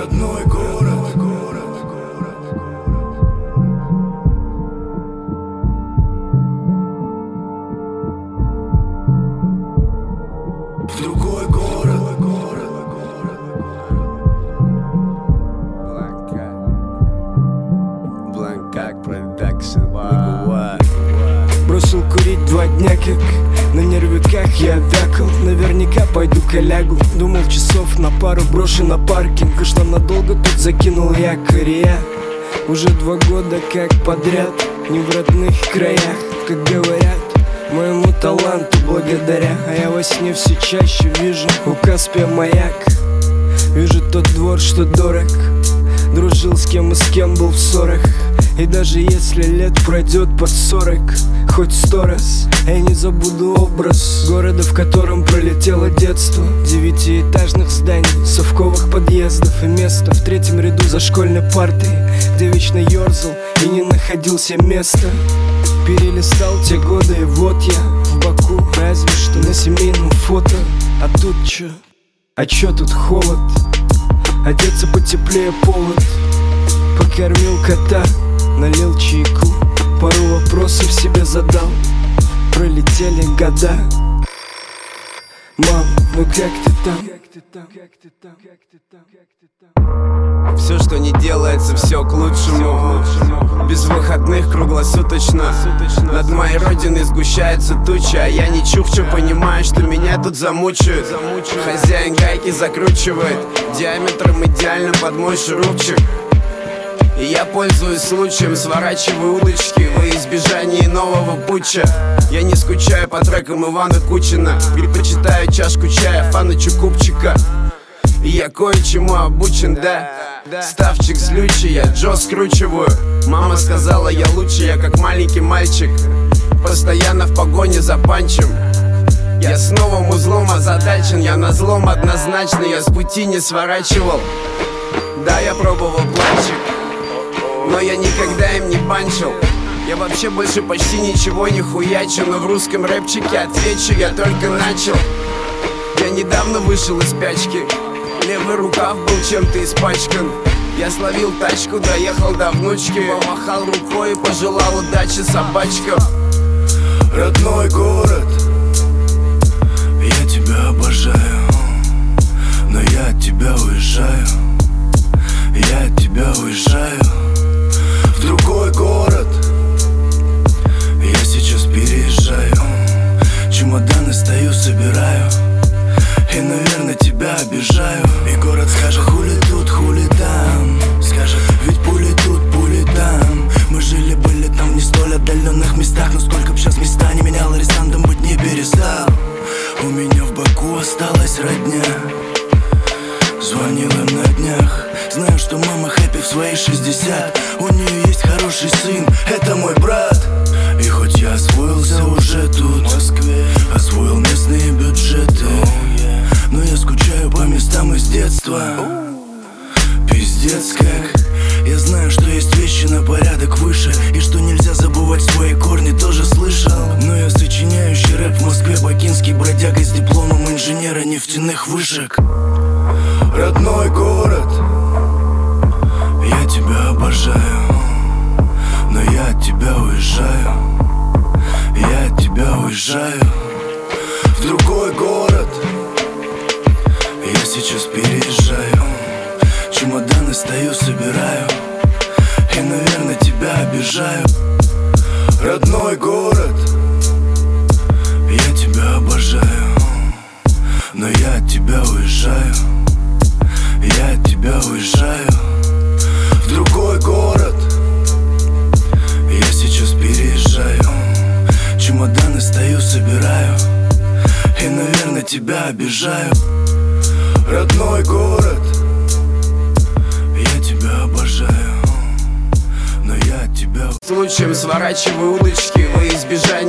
Родной город. В другой город. Бланкак продакшн. Бросил курить 2 дня, как на нервиках я вякал. Наверняка пойду коллегу. Думал, часов на пару брошу на паркинг. Уж там надолго тут закинул якорь. Я уже 2 года как подряд не в родных краях, как говорят, моему таланту благодаря. А я во сне все чаще вижу у Каспия маяк. Вижу тот двор, что дорог. Дружил с кем и с кем был в ссорах. И даже если лет пройдет под 40, хоть 100 раз, я не забуду образ города, в котором пролетело детство. 9-этажных зданий, совковых подъездов и место в 3-м ряду за школьной партой, где вечно ерзал и не находил себе места. Перелистал те годы, и вот я в Баку, разве что на семейном фото. А тут чё? А чё тут холод? Одеться потеплее повод. Покормил кота, налил чайку, пару вопросов себе задал. Пролетели года. Мам, ну как ты там? Все, что не делается, все к лучшему. Без выходных круглосуточно. Над моей родиной сгущается туча, а я не чукчу, понимаю, что меня тут замучают. Хозяин гайки закручивает диаметром идеально под мой шурупчик. И я пользуюсь случаем, сворачиваю удочки во избежание нового путча. Я не скучаю по трекам Ивана Кучина, предпочитаю чашку чая Фанычу Купчика. И я кое-чему обучен, да. Ставчик злючий, я Джо скручиваю. Мама сказала, я лучше, я как маленький мальчик, постоянно в погоне за панчем. Я с новым узлом озадачен, я на злом однозначно, я с пути не сворачивал. Да, я пробовал планчик, но я никогда им не панчил. Я вообще больше почти ничего не хуячу, но в русском рэпчике отвечу, я только начал. Я недавно вышел из спячки, левый рукав был чем-то испачкан. Я словил тачку, доехал до внучки, помахал рукой и пожелал удачи собачкам. Родной город, я тебя обожаю, но я от тебя уезжаю. Я от тебя уезжаю в другой город. Я сейчас переезжаю, чемоданы стою, собираю. И, наверное, тебя обижаю. И город скажет, хули тут, хули там. Скажет, ведь пули тут, пули там. Мы жили-были там в не столь отдаленных местах, но сколько б сейчас места не менял, арестантом быть не перестал. У меня в Баку осталась родня, звонил им на днях. Знаю, что мама хэппи в свои 60. У нее есть хороший сын, это мой брат. И хоть я освоился уже тут, в Москве, освоил местные бюджеты, но я скучаю по местам из детства. Пиздец как. Я знаю, что есть вещи на порядок выше, и что нельзя забывать свои корни, тоже слышал. Но я сочиняющий рэп в Москве, бакинский бродяга с дипломом инженера нефтяных вышек. Родной город, я тебя обожаю, но я от тебя уезжаю. Я от тебя уезжаю в другой город. Я сейчас переезжаю, чемоданы стою, собираю. И, наверное, тебя обижаю. Родной город, я тебя обожаю, но я от тебя уезжаю. Я от тебя уезжаю в другой город. Я сейчас переезжаю, чемоданы стою, собираю. И, наверное, тебя обижаю. Родной город, я тебя обожаю, но я от тебя... Случаем сворачиваю удочки во избежание